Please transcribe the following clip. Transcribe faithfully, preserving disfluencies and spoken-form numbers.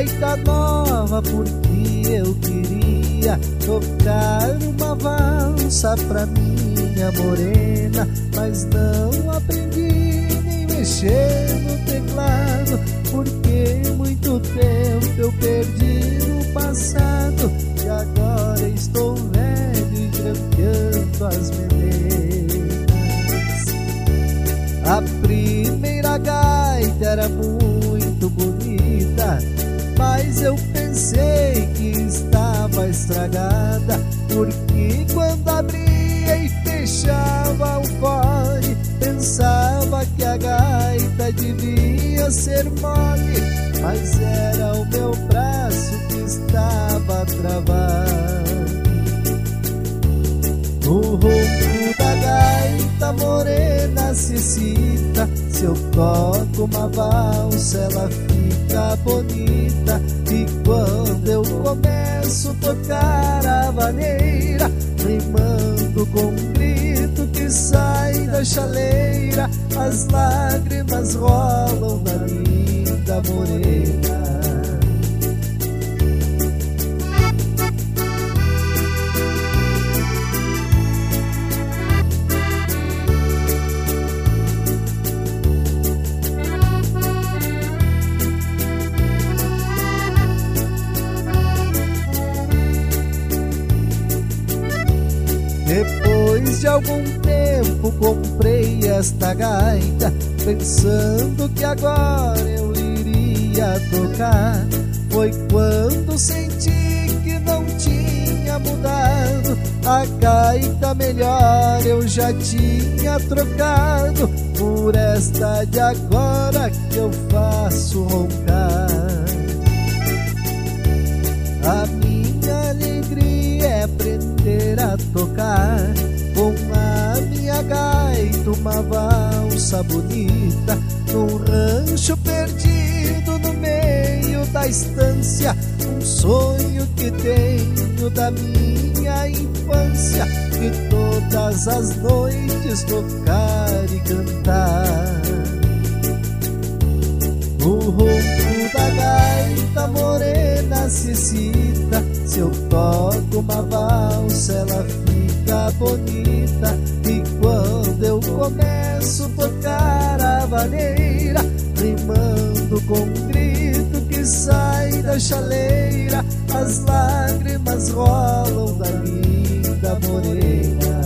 gaita nova porque eu queria tocar uma valsa pra minha morena, mas não aprendi nem mexer no teclado, porque muito tempo eu perdi no passado e agora estou velho e grampeando as melenas. A primeira gaita era muito bonita, mas eu pensei que estava estragada, porque quando abria e fechava o fone, pensava que a gaita devia ser mole, mas era o meu braço que estava travado. No ronco da gaita morena se cita, se eu toco uma valsa ela fica bonita, e quando eu começo a tocar a vaneira, rimando com um grito que sai da chaleira, as lágrimas rolam na linda morena. Depois de algum tempo comprei esta gaita, pensando que agora eu iria tocar. Foi quando senti que não tinha mudado, a gaita melhor eu já tinha trocado por esta de agora que eu faço roncar. A minha alegria é aprender a tocar com a minha gaita uma valsa bonita, num rancho perdido no meio da estância, um sonho que tenho da minha infância, de todas as noites tocar e cantar. No ronco da gaita morena se cita, se eu toco uma valsa ela fica bonita, e quando eu começo a tocar a vaneira, rimando com um grito que sai da chaleira, as lágrimas rolam da linda morena.